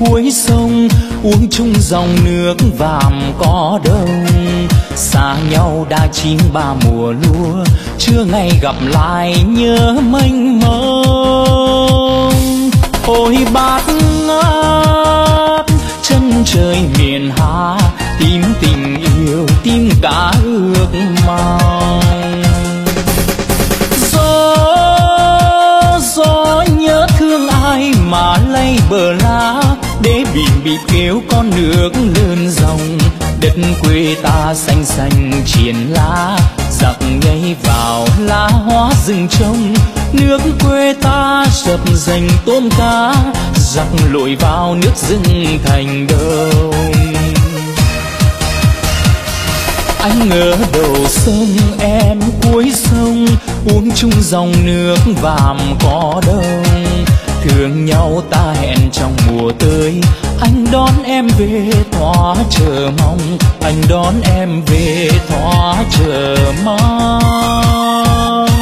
cuối sông, uống chung dòng nước vàm cỏ đông. Xa nhau đã chín ba mùa lúa, chưa ngày gặp lại nhớ mênh mông. Ôi bát ngát chân trời miền Hạ, tim tình yêu tim cả ước mong. Gió nhớ thương ai mà lay bờ lá, để bìm bịp kêu con nước lớn dòng. Đất quê ta xanh xanh triền lá, giặc nhảy vào lá hóa rừng trông. Nước quê ta sập dành tôm cá, giặc lội vào nước rừng thành đông. Anh ở đầu sông em cuối sông, uống chung dòng nước vàm cỏ đông. Thương nhau ta hẹn trong mùa tới, anh đón em về thỏa chờ mong. Anh đón em về thỏa chờ mong.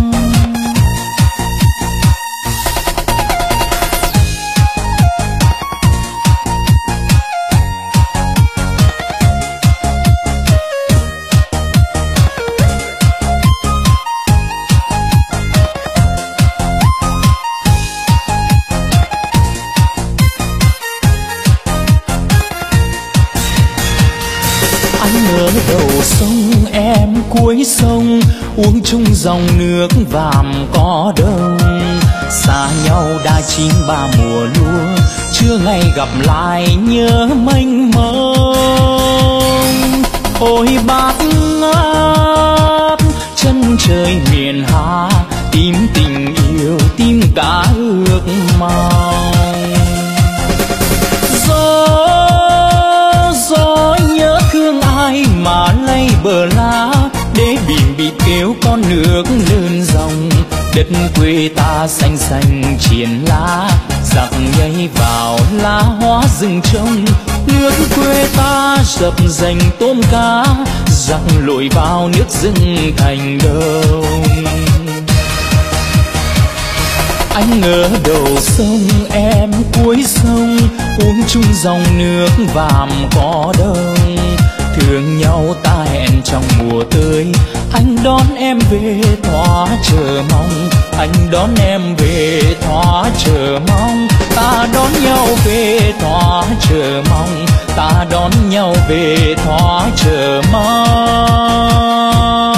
Ở đầu sông em cuối sông, uống chung dòng nước vàm cỏ đông. Xa nhau đã chín ba mùa lúa, chưa ngày gặp lại nhớ mênh mông. Ôi bát ngát chân trời miền Hạ, tim tình yêu tim cả ước mong. Gió nhớ thương ai mà lay bờ lá, để bìm bịp kêu con nước lớn dòng. Đất quê ta xanh xanh triền lá, giặc nhảy vào lá hóa rừng trông. Nước quê ta sập dành tôm cá, giặc lội vào nước rừng thành đông. Anh ở đầu sông em cuối sông, uống chung dòng nước vàm cỏ đông. Thương nhau ta hẹn trong mùa tới, anh đón em về thỏa chờ mong. Anh đón em về thỏa chờ mong. Ta đón nhau về thỏa chờ mong. Ta đón nhau về thỏa chờ mong.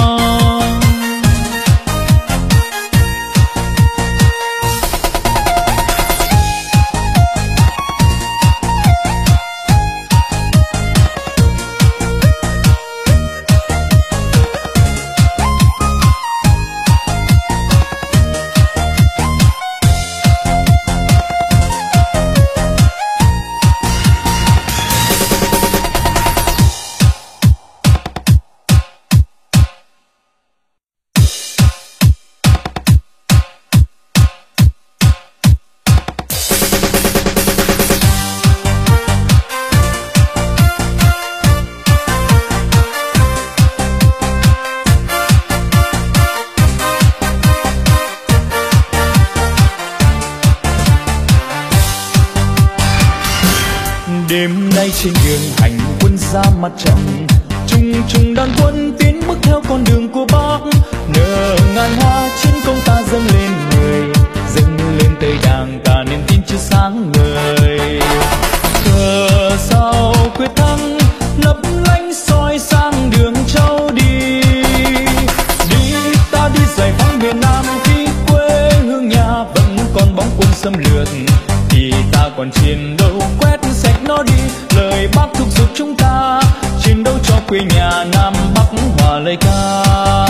Đêm nay trên đường hành quân ra mặt trận, chung chung đoàn quân tiến bước theo con đường của Bắc. Nở ngàn hoa chiến công ta dâng lên người, dâng lên tới đàng cả niềm tin chưa sáng ngời. Cờ sau quyết thắng lấp lánh soi sang đường châu đi. Đi ta đi giải phóng miền Nam, khi quê hương nhà vẫn còn bóng quân xâm lược, thì ta còn chiến đấu quét sạch nó đi. Lời Bác thúc giục chúng ta chiến đấu cho quê nhà Nam Bắc hòa lời ca.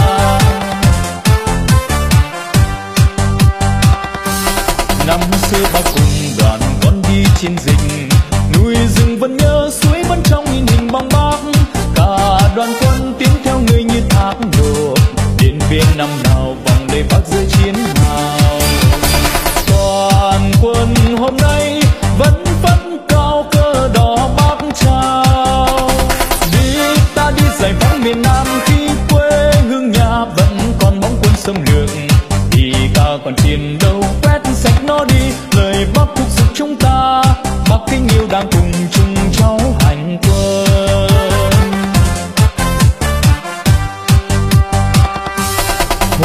Năm xưa Bác cùng đoàn con đi chiến dịch, núi rừng vẫn nhớ suối vẫn trong in hình bóng Bác. Cả đoàn quân tiến theo người như thác đổ, Điện Biên năm nào vòng đầy Bác dưới chiến hào. Toàn quân hôm nay vẫn phất cao cờ đỏ Bác trao. Đi ta đi giải phóng miền Nam, khi quê hương nhà vẫn còn bóng quân xâm lược, thì ta còn chiến đấu quét sạch nó đi. Lời Bác thúc giục chúng ta, Bác kinh nghiệm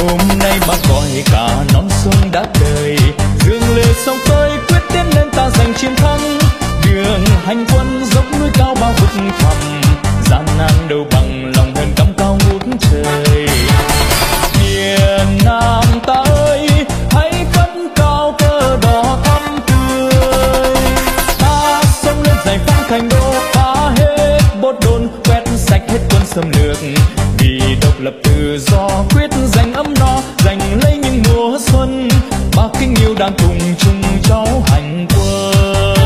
hôm nay bác gọi cả non sông đã đời, dương lệ sông tới quyết tiến lên ta giành chiến thắng. Đường hành quân dốc núi cao bao vực thẳm, gian nan đâu bằng lòng hân cắm cao ngút trời. Miền Nam ta ơi, hãy phất cao cờ đỏ thắm tươi, ta sông lên giải phóng thành đô, phá hết bốt đồn, quét sạch hết quân xâm lược. Vì độc lập tự do quyết giành ấm no, giành lấy những mùa xuân, bác kính yêu đang cùng chung cháu hành quân.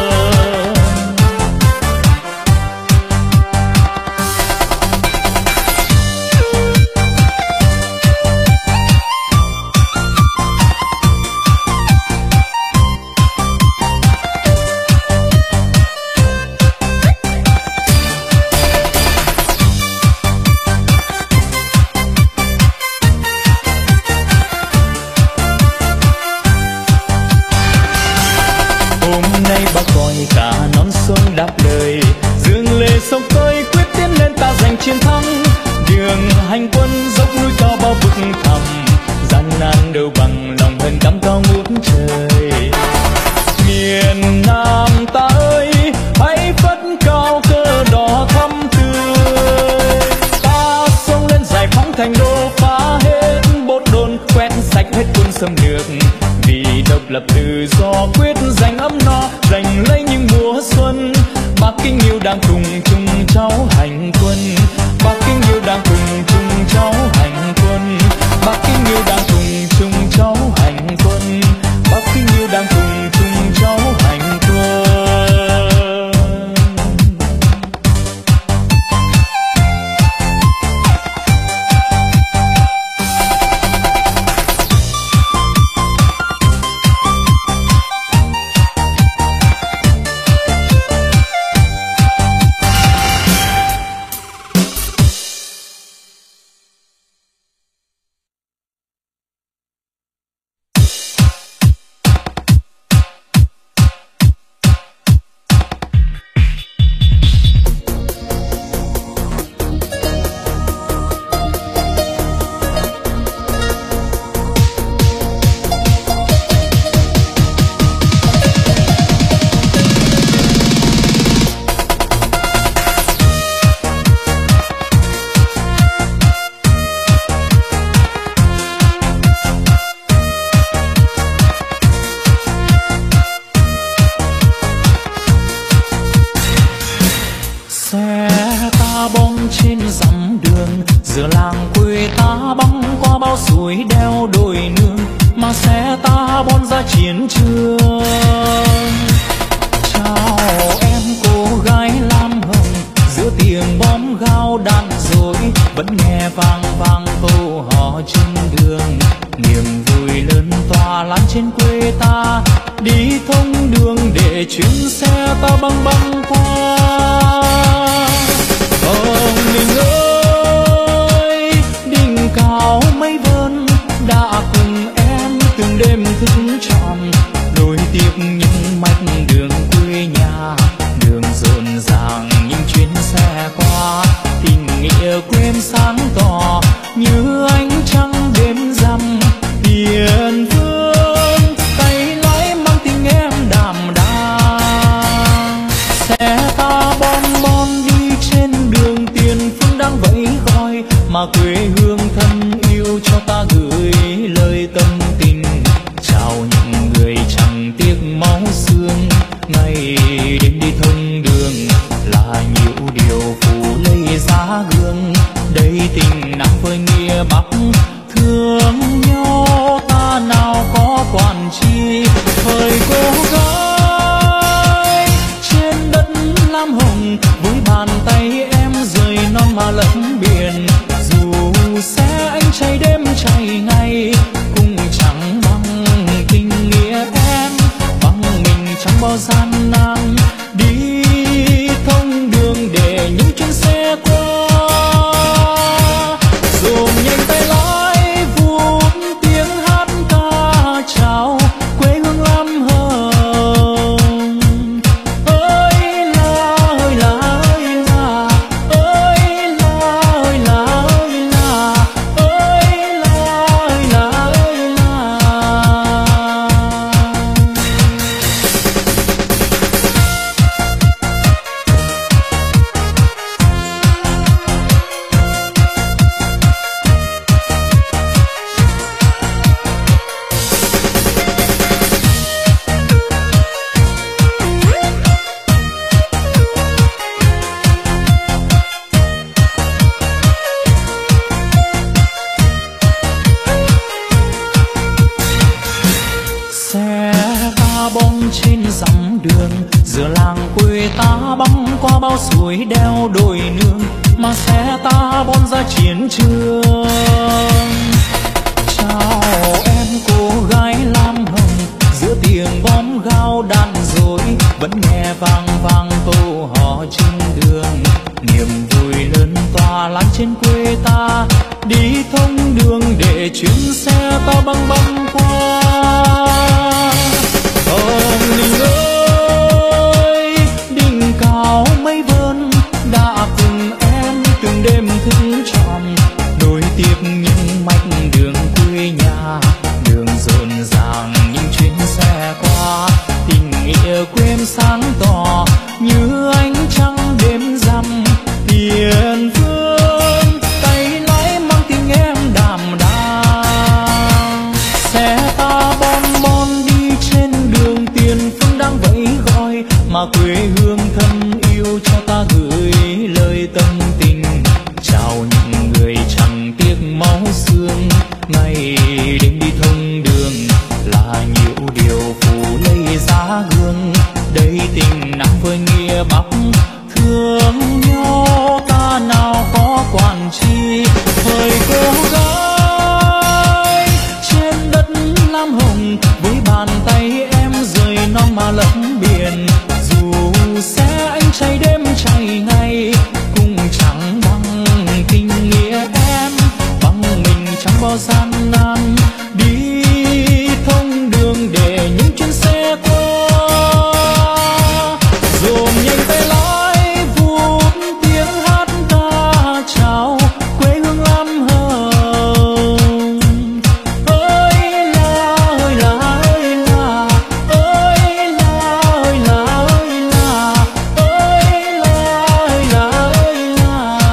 Cả non sông đáp lời, dương lệ sông tới quyết tiến lên ta giành chiến thắng. Đường hành quân dốc núi cao bao vực thẳm, gian nan đâu bằng lòng hân cắm cao ngút trời. Miền Nam ta ơi, hãy phất cao cờ đỏ thắm tươi, ta sông lên giải phóng thành đô, phá hết bốt đồn, quét sạch hết quân xâm lược. Vì độc lập tự do quyết giành ấm no, giành lấy những mùa xuân, bác kính yêu đang cùng chung cháu hành quân. Bác kính yêu đang cùng chung cháu hành quân, bác kính yêu đang cùng chung cháu hành quân, bác kính yêu đang cùng chung cháu hành quân. Giữa làng quê ta băng qua bao suối đeo đồi nương, mà xe ta bon ra chiến trường. Chào em cô gái lam hồng, giữa tiếng bom gao đạn dội vẫn nghe vang vang câu hò trên đường. Niềm vui lớn tỏa lan trên quê ta, đi thông đường để chuyến xe ta băng băng qua. Đình ơi, đỉnh cao mây vân đã cùng em từng đêm thức tròn, nối tiếp những mạch đường quê nhà, đường rộn ràng những chuyến xe qua. Tình nghĩa quên sáng tỏ như ánh trăng đêm rằm, hiền phương tay lái mang tình em đạm đàng. Xe ta bon bon đi trên đường tiền phương đang vẫy gọi, mà quê hương thân yêu cho ta gửi lời tâm tình. Chào những người chẳng tiếc máu xương, ngày đêm đi thông đường là nhiều điều phủ lấy giá gương. Đây tình nặng với nghĩa bắc, thương nhau ta nào có quản chi. Thời cô gái trên đất lam hồng, với bàn tay em rời non mà lẫn biển. Dù sẽ anh chạy đêm chạy ngày, cũng chẳng bằng tình nghĩa em. Bằng mình chẳng bao gian nan, đi thông đường để những chuyến xe qua. đường. Giữa làng quê ta băng qua bao suối đeo đồi nương, mà xe ta bon ra chiến trường. Chào em cô gái lam hồng, giữa tiếng bom gao đạn dối vẫn nghe vang vang câu hò trên đường. Niềm vui lớn tỏa lan trên quê ta, đi thông đường để chuyến xe ta băng băng qua. Hồng Ninh ơi, đỉnh cao mây vươn đã cùng em từng đêm thức tròn, nối tiếp những mạch đường quê nhà. Đường rộn ràng những chuyến xe qua, tình nghĩa quê em sáng tỏ như ánh trăng đêm rằm. Tiền phương tay lái mang tiếng em đàm đàng, xe ta bon bon đi trên đường. Tiền phương đang vẫy gọi mà quê hương thân yêu cho ta gửi lời tâm tình. Chào những người chẳng tiếc máu xương, ngày đêm đi thông đường là nhiều điều phủ lấy giá gương. Đây tình nặng với nghĩa bắc, thương nhau ta nào có quản chi. Hỡi cô gái trên đất lam hồng, với bàn tay em rời non mà lấp biển. Dù sẽ anh cháy đêm cháy ngày, cũng chẳng bằng tình nghĩa em. Bằng mình chẳng bao gian nan, đi thông đường để những chuyến xe qua. Dồn nhanh tay lái vút tiếng hát ca chào quê hương lam hồng. Ơi là ơi là ơi là ơi là ơi là ơi là ơi là ơi là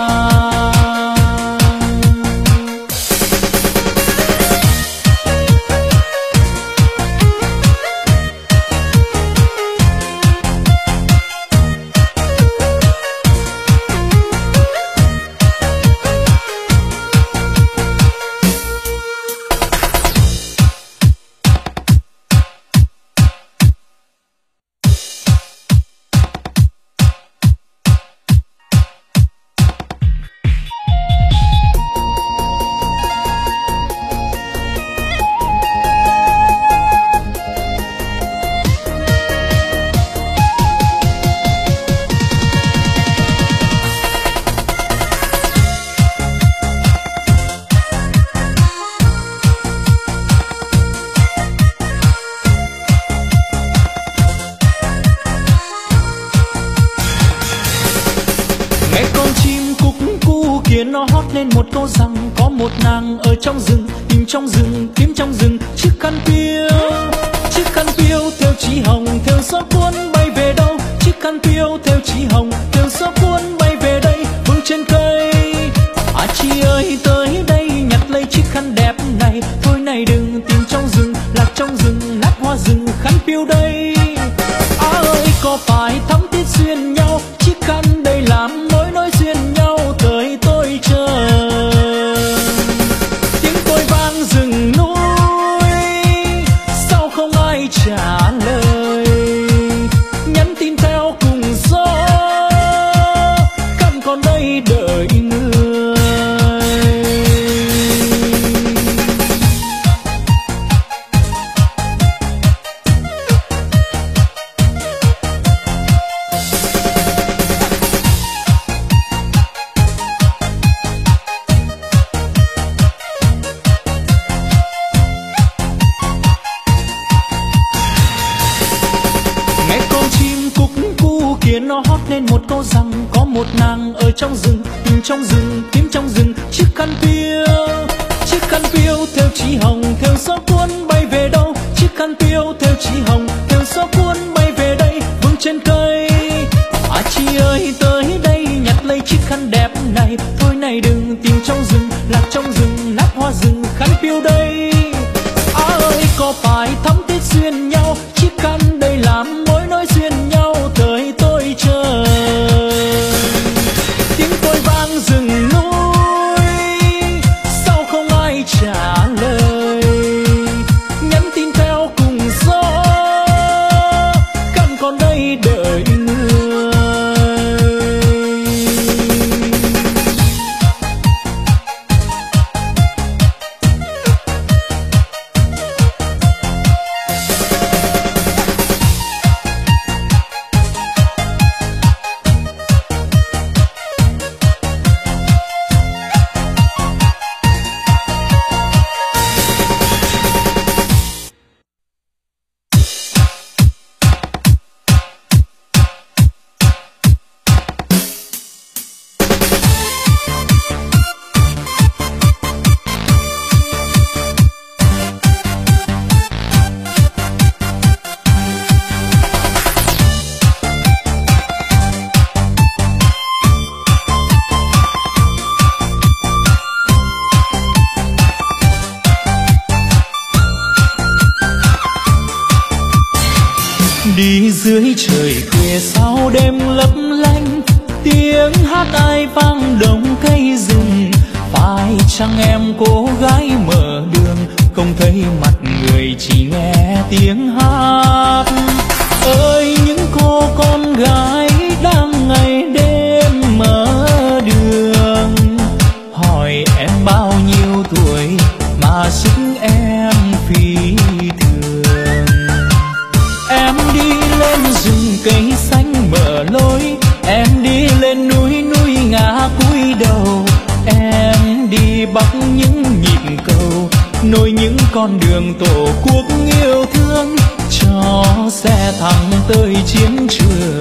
nó hót lên một câu rằng có một nàng ở trong rừng, tìm trong rừng, kiếm trong rừng chiếc khăn piêu theo chỉ hồng, theo gió cuốn bay về đâu. Chiếc khăn piêu theo chỉ hồng, theo gió cuốn bay về đây, vương trên cây. À chị ơi tới đây nhặt lấy chiếc khăn đẹp này, thôi này đừng tìm trong rừng, lạc trong rừng, nát hoa rừng, khăn piêu đây. À ơi có phải thắm thiết duyên nhau, chiếc khăn đây làm mối nối duyên nhau, tới tôi chờ. Tiếng còi vang rừng núi, sao không ai trả lời, nhắn tin theo cùng gió, khăn còn đây đợi người. Nó hót lên một câu rằng có một nàng ở trong rừng, tìm trong rừng, kiếm trong rừng chiếc khăn piêu theo chỉ hồng, theo gió cuốn bay về đâu. Chiếc khăn piêu theo chỉ hồng, theo gió cuốn bay về đây, vương trên cây. À chị ơi tới đây nhặt lấy chiếc khăn đẹp này, thôi này đừng tìm trong rừng, lạc trong rừng, nát hoa rừng, khăn piêu đây. À ơi có phải thắm thiết duyên nhau, chiếc khăn đây làm mối nối duyên nhau, tới tôi chờ. Tiếng còi vang rừng núi, sao không ai trả lời, nhắn tin theo cùng gió, khăn còn đây dưới trời khuya sao đêm lấp lánh, tiếng hát ai vang đồng cây rừng. Phải chăng em cô gái mở đường, không thấy mặt người chỉ nghe tiếng hát. Ơi những cô con gái đang ngày đêm mở đường, hỏi em bao nhiêu tuổi mà sức em phi thường. Em đi lên rừng cây xanh mở lối, em đi lên núi núi ngả cúi đầu. Em đi bắc những nhịp cầu, nối những con đường tổ quốc yêu thương, cho xe thẳng tới chiến trường.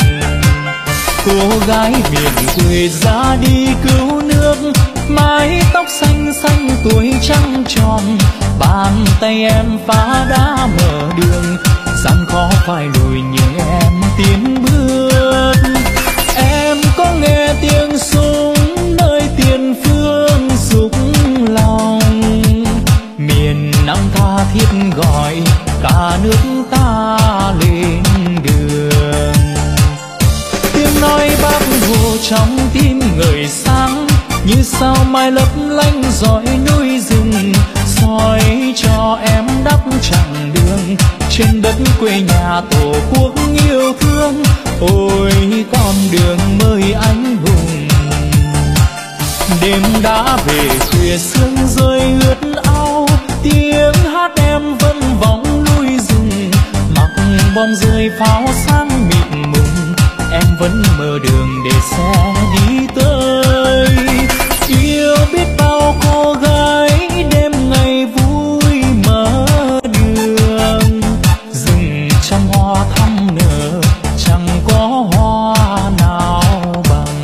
Cô gái miền quê ra đi cứu nước, mái tóc xanh xanh tuổi trăng tròn. Bàn tay em phá đá mở đường, gian khó phải lùi nhưng em tiến bước. Em có nghe tiếng súng nơi tiền phương rục lòng, miền Nam tha thiết gọi cả nước ta lên đường. Tiếng nói Bác Hồ trong tim người sáng, như sao mai lấp lánh dõi núi rừng, soi cho em đắp chặng đường trên đất quê nhà tổ quốc yêu thương. Ôi con đường mới anh hùng, đêm đã về khuya sương rơi ướt áo, tiếng hát em vẫn vọng núi rừng. Mặc bom rơi pháo sáng mịt mùng, em vẫn mở đường để xe đi tới. Yêu biết bao cô gái đêm ngày vui mở đường, rừng trăm hoa thắm nở chẳng có hoa nào bằng.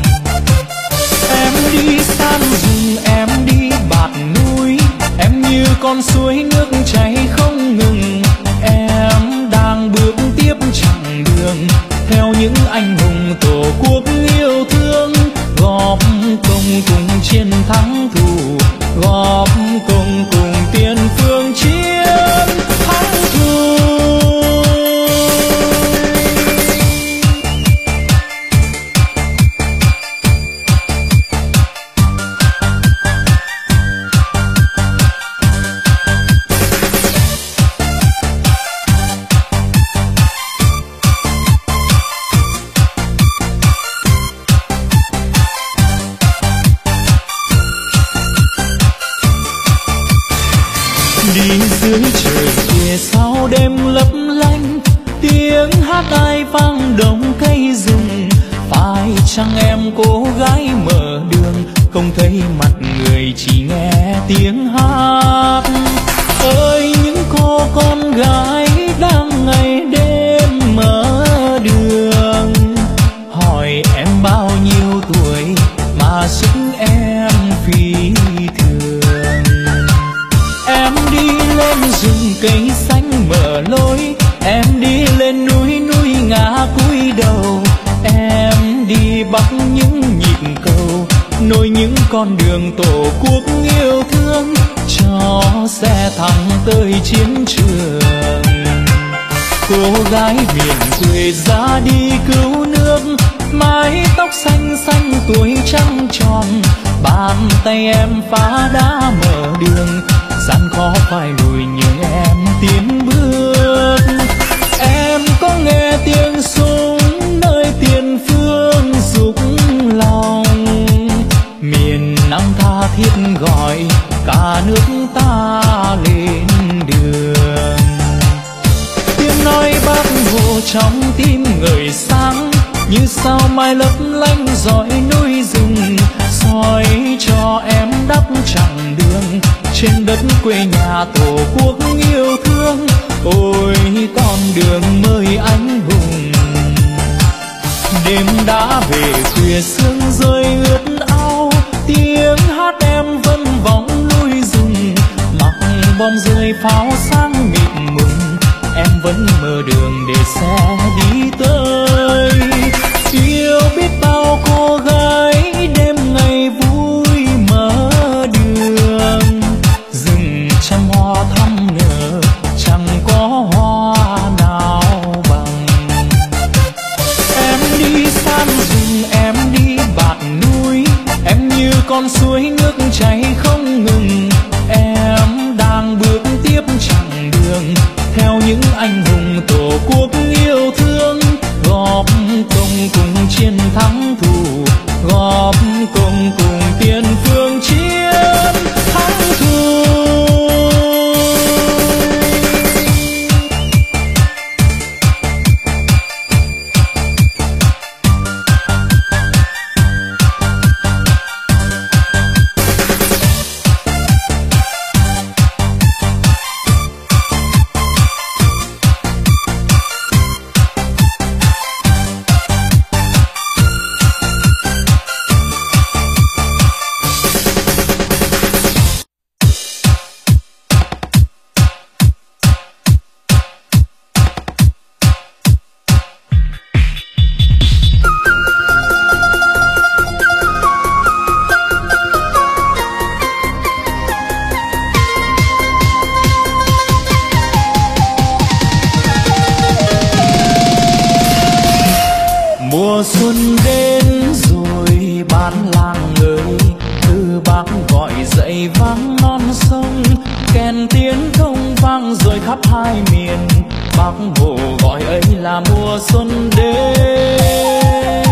Em đi san rừng, em đi bạt núi, em như con suối nước chảy không ngừng. Em đang bước tiếp chặng đường theo những anh hùng tổ quốc yêu thương, góp công cùng chiến thắng thù, góp công cùng tiền phương chiến thắng thù. Đi dưới trời khuya sao đêm lấp lánh, tiếng hát ai vang đồng cây rừng. Phải chăng em cô gái mở đường, không thấy mặt người chỉ nghe tiếng hát. Ơi những cô con gái đang ngày đêm mở đường, hỏi em bao nhiêu tuổi mà sức em phi thường. Em đi lên rừng cây xanh mở lối, em đi lên núi núi ngả cúi đầu. Em đi bắc những nhịp cầu, nối những con đường tổ quốc yêu thương, cho xe thẳng tới chiến trường. Cô gái miền quê ra đi cứu nước, mái tóc xanh xanh tuổi trăng tròn. Bàn tay em phá đá mở đường, gian khó phải lùi nhưng em tiến bước. Em có nghe tiếng súng nơi tiền phương rục lòng, miền Nam tha thiết gọi cả nước ta lên đường. Tiếng nói Bác Hồ trong tim người sáng, như sao mai lấp lánh dõi núi rừng, soi cho em đắp chặng đường trên đất quê nhà tổ quốc yêu thương. Ôi con đường mới anh hùng, đêm đã về khuya sương rơi ướt áo, tiếng hát em vẫn vọng núi rừng. Mặc bom rơi pháo sáng mịt mùng, em vẫn mở đường để xe đi tới. Yêu biết bao cô gái đêm ngày vui mở đường, rừng trăm hoa thắm nở chẳng có hoa nào bằng. xuân đến rồi bản làng ơi, từ bác gọi dậy vang non sông, kèn tiếng không vang rồi khắp hai miền. Bác Hồ gọi ấy là mùa xuân đến.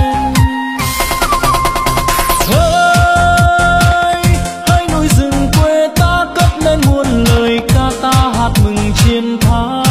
Hỡi núi rừng quê ta cất lên muôn lời ca ta hát mừng chiến thắng.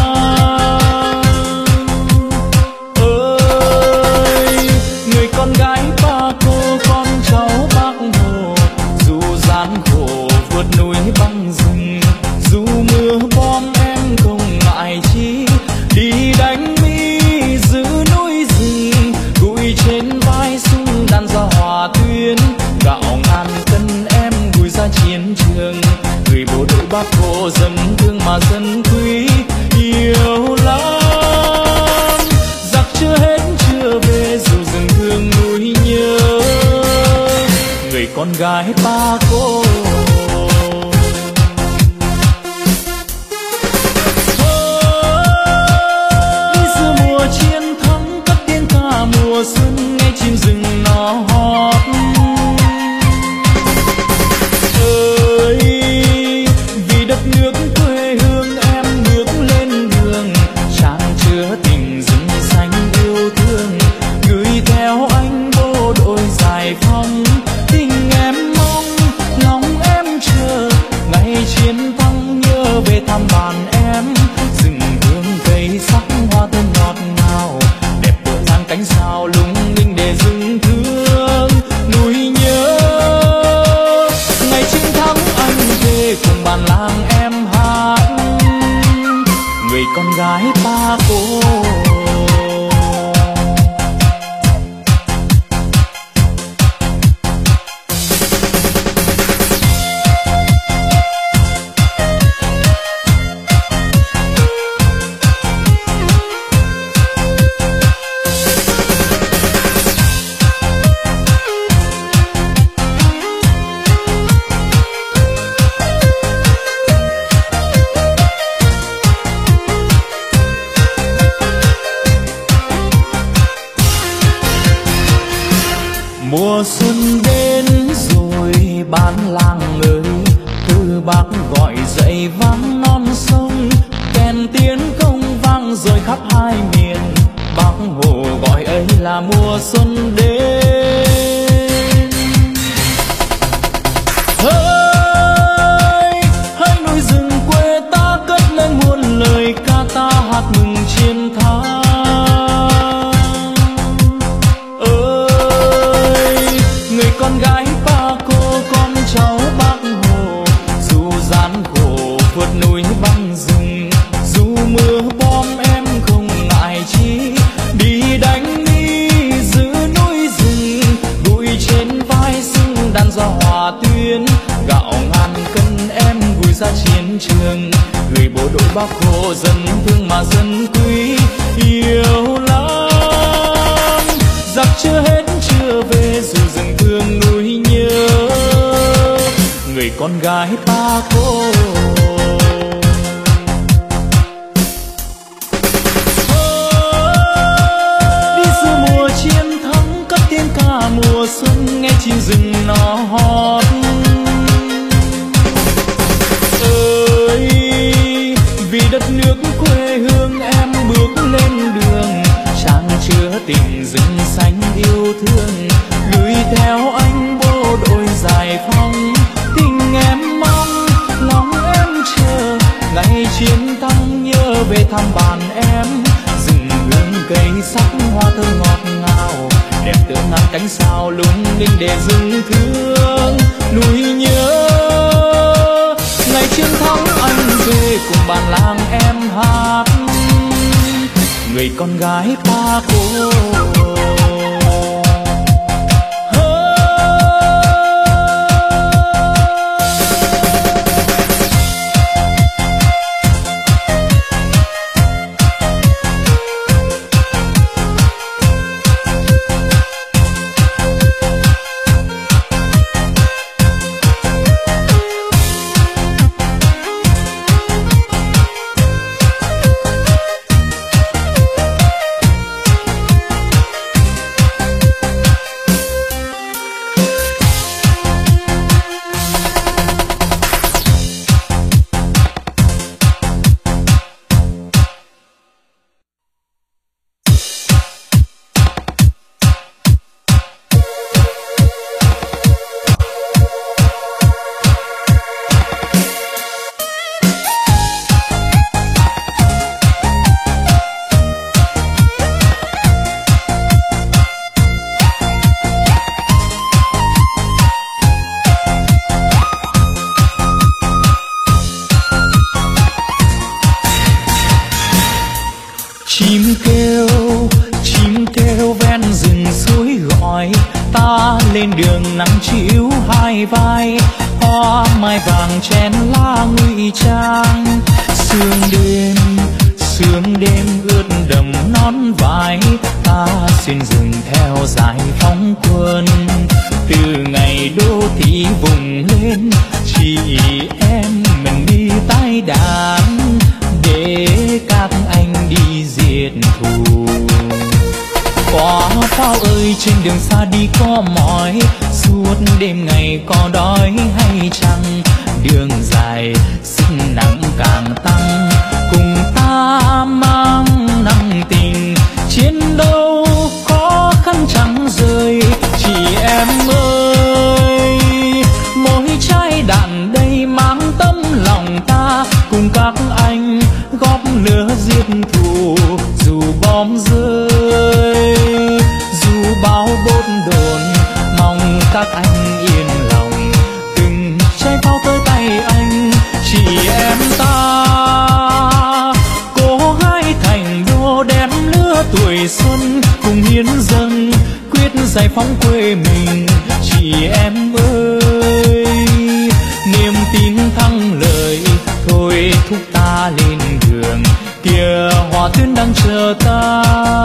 Người con gái ba cô con cháu Bác Hồ, dù gian khổ vượt núi băng rừng, dù mưa bom em không ngại chi, đi đánh Mỹ giữ núi rừng, gùi trên vai súng đạn ra hòa tuyến, gạo ngàn cân em gùi ra chiến trường. Người bộ đội Bác Hồ dân thương mà dân quý yêu lắm. Giặc chưa hết chưa về dù rừng thương núi nhớ, người con gái ba cô. Đi giữa mùa chiến thắng cất tiếng ca mùa xuân, nghe chim rừng nó hót. Vì đất nước quê hương em bước lên đường, tràn chứa tình rừng xanh yêu thương, gửi theo anh bộ đội giải phóng. Tình em mong lòng em chờ, ngày chiến thắng nhớ về thăm bàn em. Rừng hương cây sắc hoa thơm ngọt ngào, đẹp tựa ngang cánh sao lung linh để rừng thương núi nhớ. Ngày chiến thắng anh về cùng bàn làng em hát, người con gái ba cô. Mùa xuân đến rồi bản làng ơi, từ Bác gọi dậy vang non sông, kèn tiếng công vang rồi khắp hai miền. Bác Hồ gọi ấy là mùa xuân đến. Hỡi núi rừng quê ta cất lên muôn lời ca ta hát mừng chiến thắng. Con gái ba cô con cháu Bác Hồ, dù gian khổ vượt núi băng rừng, dù mưa bom em không ngại chi, đi đánh Mỹ giữ núi rừng, gùi trên vai súng đạn ra hòa tuyến, gạo ngàn cân em gùi ra chiến trường. Người bộ đội Bác Hồ dân thương mà dân quý yêu lắm. Giặc chưa hết chưa về dù rừng thương núi nhớ, người con gái ba cô. Đi giữa mùa chiến thắng cất tiếng ca mùa xuân, nghe chim rừng nó hót. Vì đất nước quê hương em bước lên đường, tràn chứa tình rừng xanh yêu thương, gửi theo anh bộ đội giải phóng. Tình em mong lòng em chờ, ngày chiến thắng nhớ về thăm bàn em. Rừng hương cây sắc hoa thơm ngọt ngào, đẹp tựa ngang cánh sao lung linh để rừng thương núi nhớ. Ngày chiến thắng anh về cùng bàn làng em hát, người con gái ba cô. đường nắng chiếu hai vai, hoa mai vàng chén lá ngụy trang. Sương đêm ướt đầm nón vai, ta xuyên rừng theo giải phóng quân. Từ ngày đô thị vùng lên, chị em mình đi tái đàn để các anh đi diệt thù. Có pháo ơi trên đường xa đi có mỏi, suốt đêm ngày có đói hay chăng? Đường dài sức nặng càng tăng, cùng ta mang nặng tình chiến đấu khó khăn chẳng rời. Chị em ơi, mỗi trái đạn đây mang tấm lòng ta, cùng các anh góp lửa giết thù. Dù bom rơi, dù bão bốt đồn, mong các anh yên lòng. Từng trái pháo tới tay anh, chị em ta cố gái thành đô đem lứa tuổi xuân, cùng hiến dâng quyết giải phóng quê mình. Chị em ơi, niềm tin thắng lợi thôi thúc ta lên đường, kìa hỏa tuyến đang chờ ta.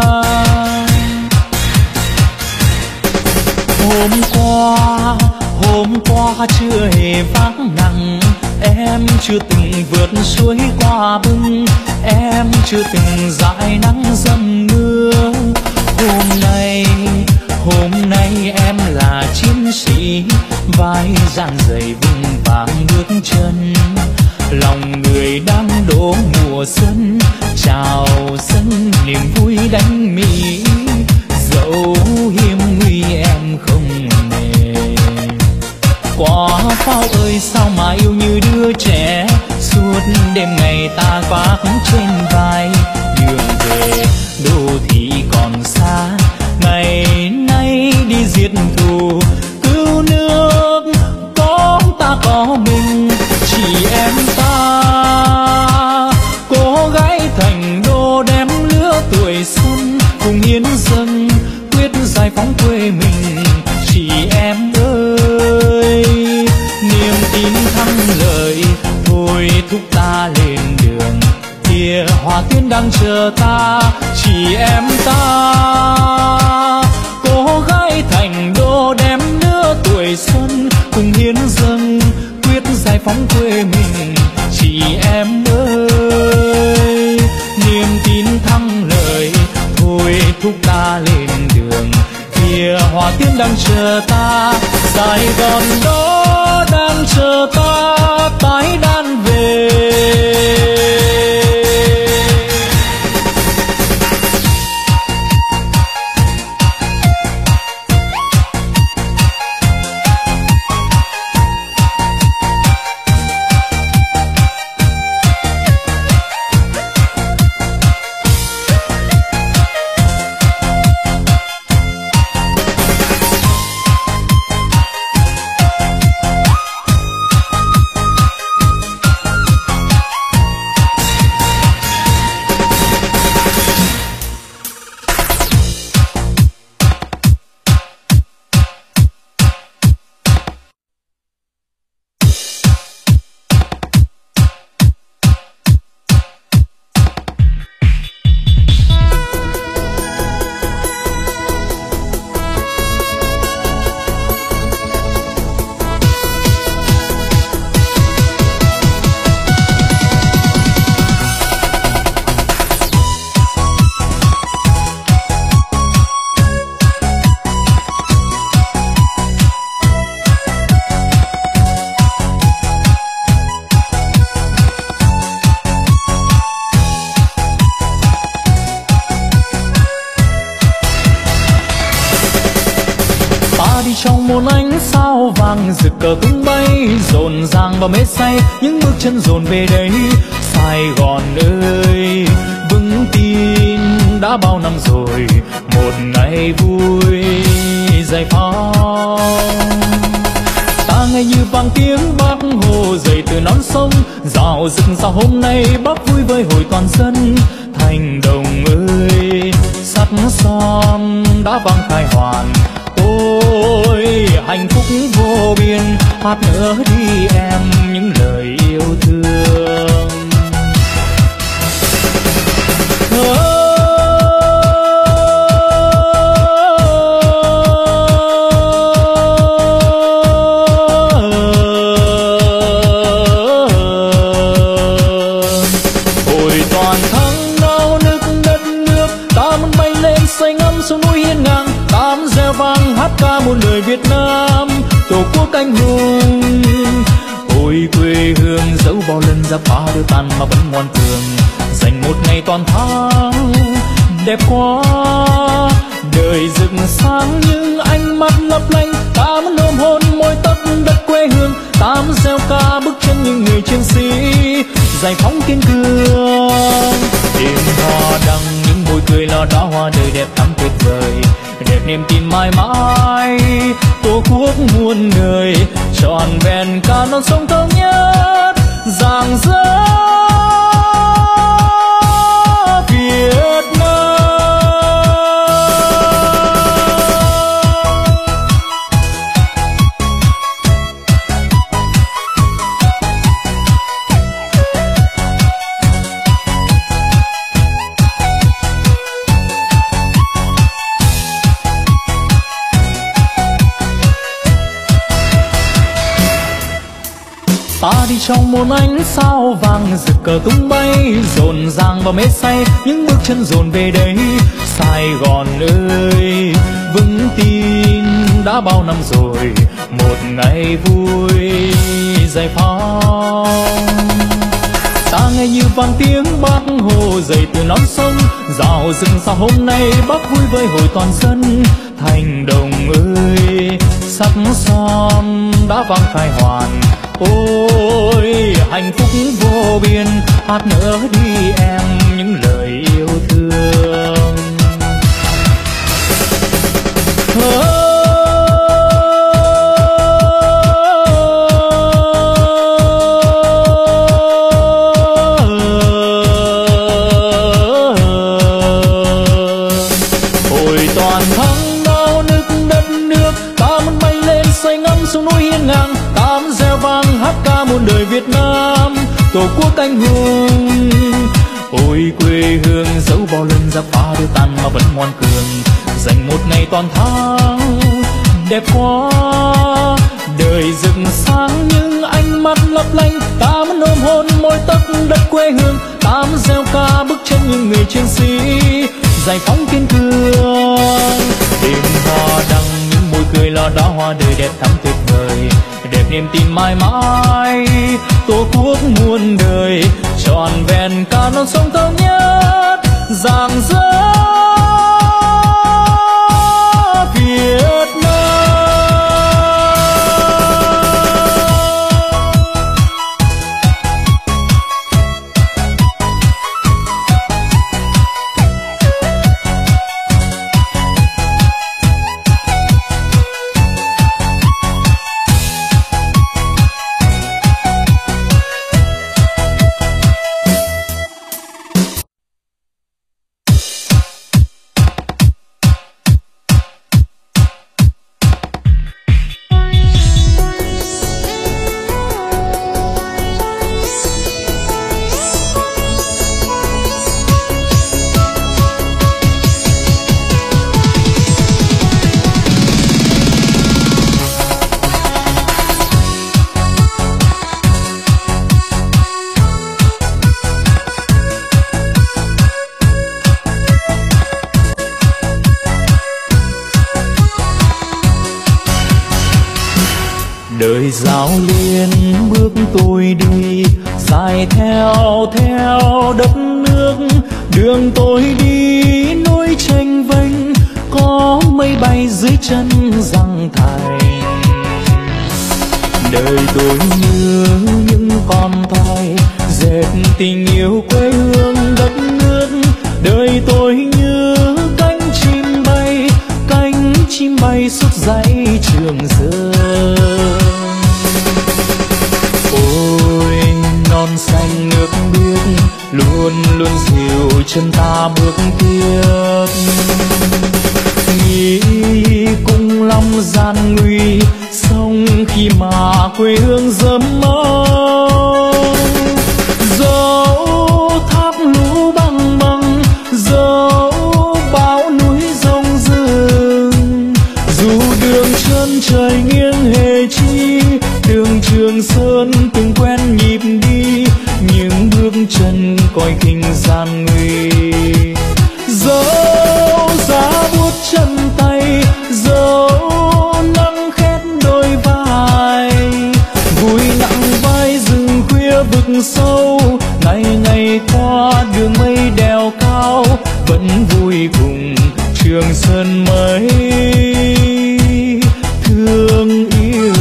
Hôm qua chưa hề vắng nắng, em chưa từng vượt suối qua bưng, em chưa từng dãi nắng dầm mưa. Hôm nay em là chiến sĩ, vai dạn dày vững vàng bước chân. Lòng người đang đổ mùa xuân, chào sân niềm vui đánh mỹ. Dẫu hiểm nguy em không nề. Quả pháo ơi sao mà yêu như đứa trẻ, suốt đêm ngày ta vác trên vai. Đường về đô thị còn xa, ngày nay đi diệt thù. Cứu nước có ta có mình, chị em ta cố gái thành đô đem lứa tuổi xuân, cùng hiến dâng quyết giải phóng quê mình. Chị em ơi, niềm tin thắng lợi thôi thúc ta lên đường, kìa hỏa tuyến đang chờ ta. Chị em ta cố gái thành đô đem lứa tuổi xuân, cùng hiến dâng quyết giải phóng quê mình. Chị em ơi, niềm tin thắng lợi thôi thúc ta lên đường, kìa hỏa tuyến đang chờ ta. Sài Gòn đó đang chờ ta tái đàn về. Trong một ánh sao vàng rực cờ tung bay, rộn ràng và mê say những bước chân dồn về đây. Sài Gòn ơi, vững tin đã bao năm rồi, một ngày vui giải phóng. Ta nghe như vang tiếng Bác Hồ dậy từ non sông, rào rực rào hôm nay Bác vui với hội toàn dân. Thành Đồng ơi, sắt son đã vang khai hoàn, Ôi hạnh phúc vô biên, hát nữa đi em những lời yêu thương. Ôi toàn thắng đau nức đất nước, ta muốn bay lên say ngắm sông núi hiên ngang, ta muốn reo vang hát ca muôn đời Việt Nam, tổ quốc anh hùng. Ôi quê hương dẫu bao lần giặc phá đưa tàn mà vẫn ngoan cường, dành một ngày toàn thắng đẹp quá. Đời rực sáng những ánh mắt lấp lánh, ta muốn ôm hôn môi tóc đất quê hương, ta muốn gieo ca bước chân những người chiến sĩ giải phóng kiên cường. Đêm hoa đăng những môi cười là đóa hoa đời đẹp thắm tuyệt vời, đẹp niềm tin mãi mãi tổ quốc muôn đời, trọn vẹn cả non sông thống nhất rạng rỡ Việt Nam. Ta đi trong một ánh sao vàng rực cờ tung bay, rộn ràng và mê say những bước chân dồn về đây. Sài Gòn ơi vững tin đã bao năm rồi, một ngày vui giải phóng. Ta nghe như vang tiếng Bác Hồ dậy từ non sông, rào rừng sao hôm nay Bác vui với hội toàn dân. Thành Đồng ơi sắc son đã vang khai hoàn, ôi hạnh phúc vô biên, hát nữa đi em những lời yêu thương. Ôi toàn thắng đau nức đất nước, ta muốn bay lên say ngắm sông núi hiên ngang, ta muốn reo vang hát ca muôn đời Việt Nam, tổ quốc anh hùng. Ôi quê hương dẫu bao lần giặc phá đưa tàn mà vẫn ngoan cường, dành một ngày toàn thắng đẹp quá. Đời rực sáng những ánh mắt lấp lánh, ta muốn ôm hôn môi tóc đất quê hương, ta muốn gieo ca bước chân những người chiến sĩ giải phóng kiên cường. Đêm hoa đăng những môi cười là đóa hoa đời đẹp thắm tuyệt vời, đẹp niềm tin mãi mãi tổ quốc muôn đời, trọn vẹn cả non sông thống nhất rạng rỡ Việt Nam. Đời giao liên bước tôi đi, dài theo đất nước. Đường tôi đi núi tranh vênh, có mây bay dưới chân răng thành. Đời tôi như những con thoi dệt tình yêu quê hương đất nước. Đời tôi như cánh chim bay suốt dãy Trường Sơn. Ôi non xanh nước biếc luôn luôn dìu chân ta bước tiếp. Nghĩ cùng lắm gian nguy, sông khi mà quê hương dẫm mơ. Dẫu thác lũ băng băng, dẫu bão núi rông rừng, dù đường chân trời nghiêng hề chi, đường Trường Sơn từng quen nhịp đi, những bước chân coi khinh gian nguy. Dẫu giá buốt chân tay, dẫu nắng khét đôi vai, vui nặng vai rừng khuya vực sâu, ngày ngày qua đường mây đèo cao, vẫn vui cùng Trường Sơn mới thương yêu.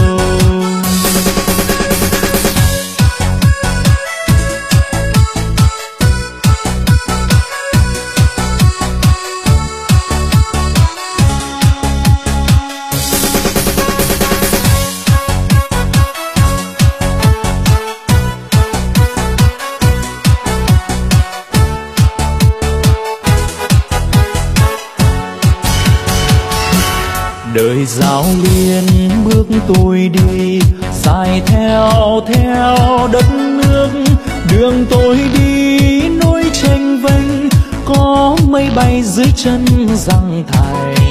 Đời giao liên bước tôi đi, dài theo đất nước, đường tôi đi núi chênh vênh, có mây bay dưới chân răng thành.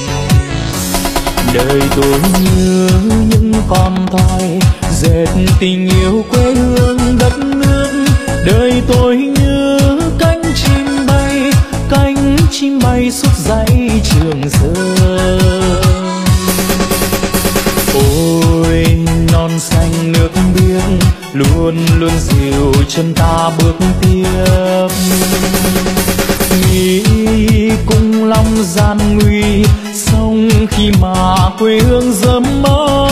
Đời tôi như những con thoi dệt tình yêu quê hương đất nước, đời tôi như cánh chim bay suốt dãy Trường Sơn. Ôi non xanh nước biếc luôn luôn dìu chân ta bước tiếp, nghĩ cùng lòng gian nguy, sông khi mà quê hương dẫm mơ.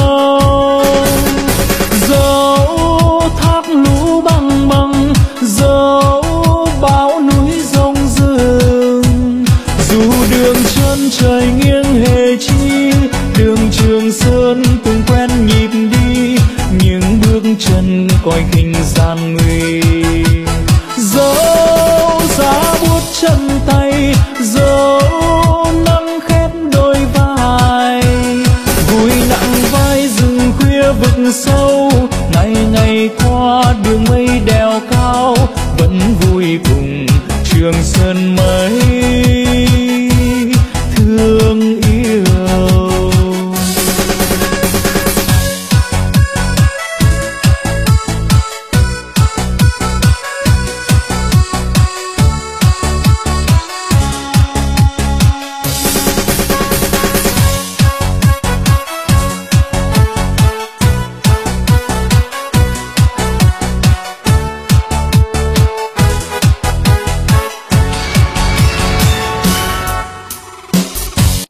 Dẫu thác lũ băng băng, dẫu bão núi rông rừng, dù đường chân trời nghiêng hề chi, đường Trường Sơn từng quen nhịp đi, những bước chân coi khinh gian nguy. Dẫu